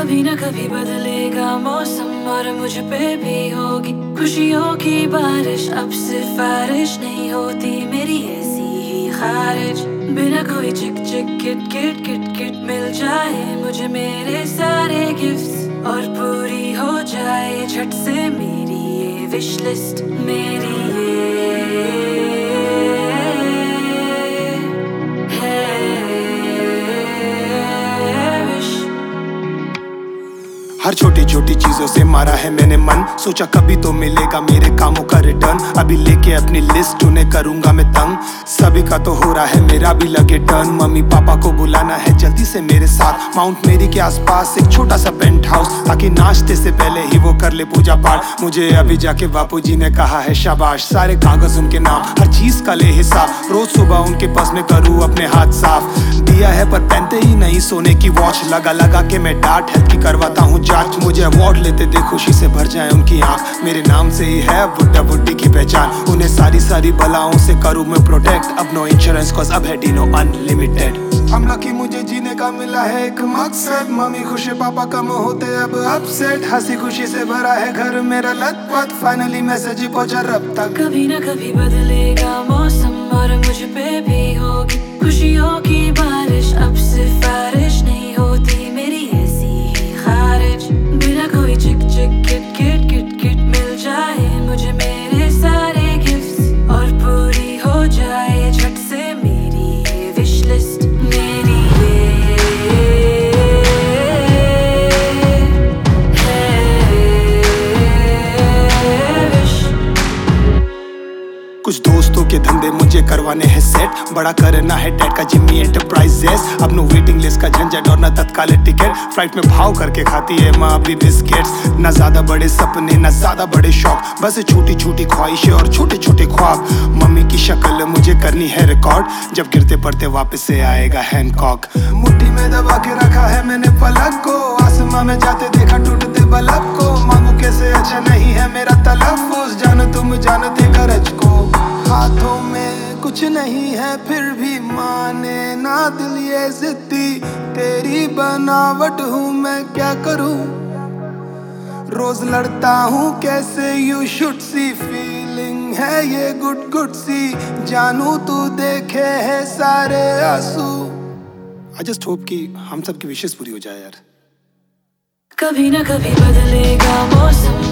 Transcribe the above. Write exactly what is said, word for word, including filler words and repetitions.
कभी न कभी बदलेगा मौसम और मुझ पे भी होगी खुशियों की बारिश। अब सिफारिश नहीं होती मेरी ऐसी ही खारिज। बिना कोई चिक चिक किट किट किट किट मिल जाए मुझे मेरे सारे गिफ्ट्स और पूरी हो जाए झट से मेरी ये विश लिस्ट। मेरी हर छोटी छोटी चीजों से मारा है मैंने मन, सोचा कभी तो मिलेगा मेरे कामों का रिटर्न। अभी लेके अपनी लिस्ट उन्हें करूंगा मैं तंग, सभी का तो हो रहा है मेरा भी लगे टर्न। मम्मी पापा को बुलाना है जल्दी से मेरे साथ माउंट मेरी के आसपास एक छोटा सा पेंट हाउस, ताकि नाश्ते से पहले ही वो कर ले पूजा पाठ। मुझे अभी जाके बापूजी ने कहा है शाबाश, सारे कागज उनके नाम हर चीज का ले हिसाब। रोज सुबह उनके पास में करूँ अपने हाथ साफ, दिया है पर पहनते ही नहीं सोने की वॉच। लगा लगा के मैं डांट हेल्थ की करवाता हूँ जांच। मुझे अवार्ड लेते देख खुशी से भर जाए उनकी आंख, मेरे नाम से ही है बुड्ढा बुड्ढी की पहचान। उन्हें सारी सारी बलाओं से करूँ मैं प्रोटेक्ट, अब नो इंश्योरेंस कॉज अब है डिनो अनलिमिटेड। हम लकी मुझे जीने का मिला है एक मकसद, मम्मी खुश है पापा कम होते अब अपसेट। हंसी खुशी से भरा है घर मेरा लथपथ, फाइनली मैसेज ही पहुंचा रब तक। कभी न कभी बदलेगा मौसम और मुझ पे भी होगी खुशियों की बारिश। अब सिफारिश नहीं होती मेरी ऐसी ही खारिज। बिना कोई चिक चिक किट किट किट किट मिल जाए मुझे मेरे सारे गिफ्ट्स और पूरी हो जाए झट से मेरी ये विश लिस्ट। मेरी कुछ दोस्तों के धंधे मुझे करवाने हैं सेट, बड़ा करना है डैड का जिम्मी एंटरप्राइजेस। अब नो वेटिंग लिस्ट का झंझट और न तत्काल टिकट, फ्लाइट में भाव करके खाती है माँ अभी बिस्किट्स। न ज्यादा बड़े सपने न ज्यादा बड़े शौक, बस छोटी छोटी ख्वाहिशें और छोटे छोटे ख्वाब। मम्मी की शक्ल मुझे करनी है रिकॉर्ड, जब गिरते पड़ते वापस से आएगा हैंकॉक। मुट्ठी में दबा के रखा है मैंने पलक को, आसमां में जाते देखा टूटते बल्ब को। मांगू कैसे अच्छा नहीं है मेरा तलफ्फुज़, जानो तुम जानते गरज को। हाथों में कुछ नहीं है फिर भी माने ना दिल ये जिद्दी, तेरी बनावट हूँ मैं क्या करूँ। रोज लड़ता हूँ कैसे यू शुड सी, फीलिंग है ये गुड गुड सी। जानू तू देखे है सारे आंसू। आई जस्ट होप कि हम सब की विशेष पूरी हो जाए यार। कभी न कभी बदलेगा मौसम